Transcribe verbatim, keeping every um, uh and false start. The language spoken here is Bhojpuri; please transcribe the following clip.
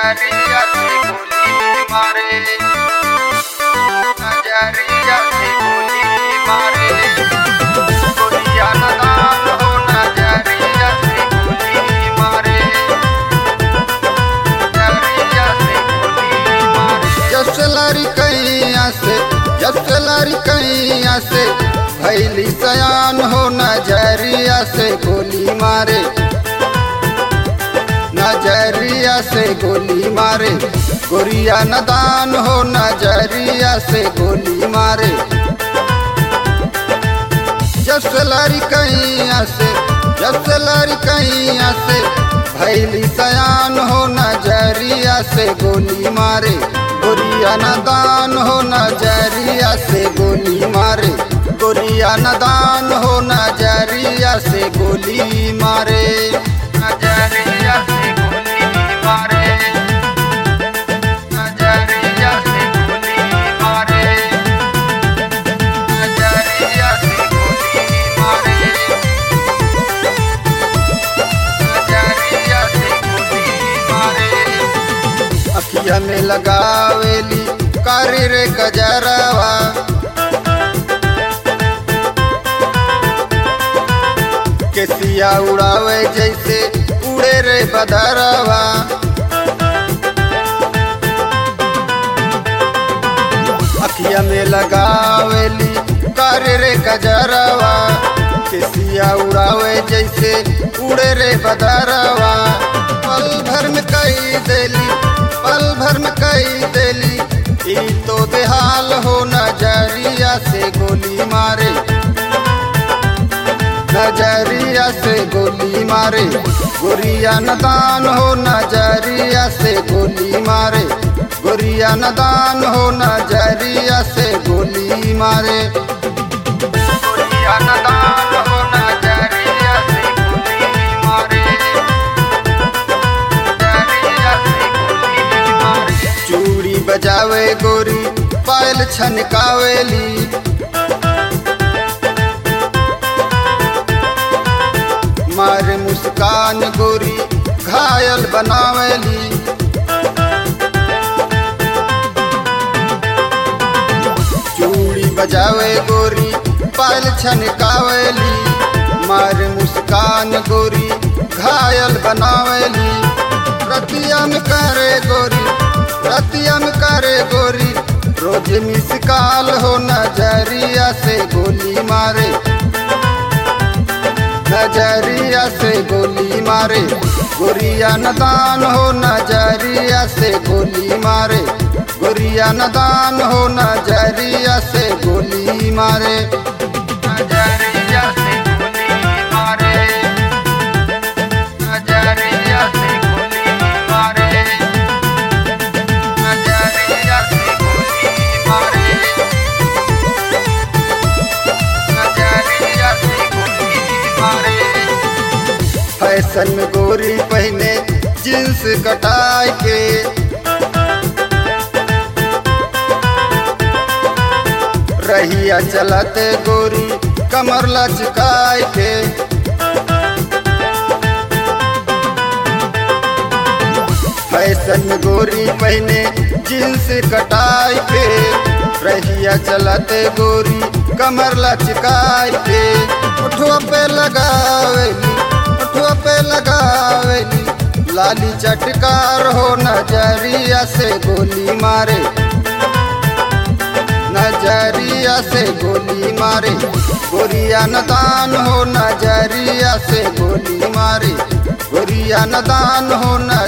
नजरिया से गोली मारे, नजरिया से गोली मारे, गोलियां नदान हो नजरिया से गोली मारे, नजरिया से गोली मारे। जब से लड़ी कैया से, जब से लड़ी कैया से भैली सयान हो नजरिया से गोली मारे, नजरिया से गोली मारे, गोरिया नदान हो नजरिया से गोली मारे। जब से लड़ी कैया से, जब से लड़ी कैया से भैली सयान हो नजरिया से गोली मारे, गोरिया नदान हो नजरिया से गोली मारे, गोरिया नदान हो नजरिया से गोली मारे, नजरिया से गोली मारे, नजरिया से गोली मारे, नजरिया से गोली मारे, नजरिया से गोली मारे। अखिया में लगावेली कारी रे गजरवा, केसिया उड़ावे जैसे उड़े रे बदरवा, अखिया में लगावेली करे रे गजरवा, केसिया उड़ावे जैसे उड़े रे बदरवा। पल भर में कई देली, पल भर में कई देली, ई तो बेहाल हो नजरिया से गोली मारे, नजरिया से गोली मारे, गोरिया नदान हो नजरिया से गोली मारे, गोरिया नदान हो नजरिया से गोली मारे, गोरिया नदान हो नजरिया से गोली मारे, नजरिया से गोली मारे। चूड़ी बजावे गोरी पायल छनकावेली, मारे मुस्कान गोरी घायल बनावेली, चूड़ी बजावे गोरी पायल छनकावेली, मारे मुस्कान गोरी घायल बनावेली। रतिया में करे गोरी, रतिया में करे गोरी, रोज मिसकाल हो नजरिया से गोली मारे, नजरिया से गोली मारे, गोरिया नदान हो नजरिया से गोली मारे, गोरिया नदान हो नजरिया से गोली मारे, नजरिया से गोली मारे, नजरिया से गोली मारे, नजरिया से गोली मारे, नजरिया से गोली मारे। फैशन में गोरी पहने जींस कटाई के, रहिया चलते गोरी कमर लचकाई के, फैशन में गोरी पहने जींस कटाई के, रहिया चलते गोरी कमर लचकाई के। उठवा पे लगावेली, उठवा पे लगावेली, लाली चटकार हो नजरिया से गोली मारे, नजरिया से गोली मारे, गोरिया नदान हो नजरिया से गोली मारे, गोरिया नदान हो नजरिया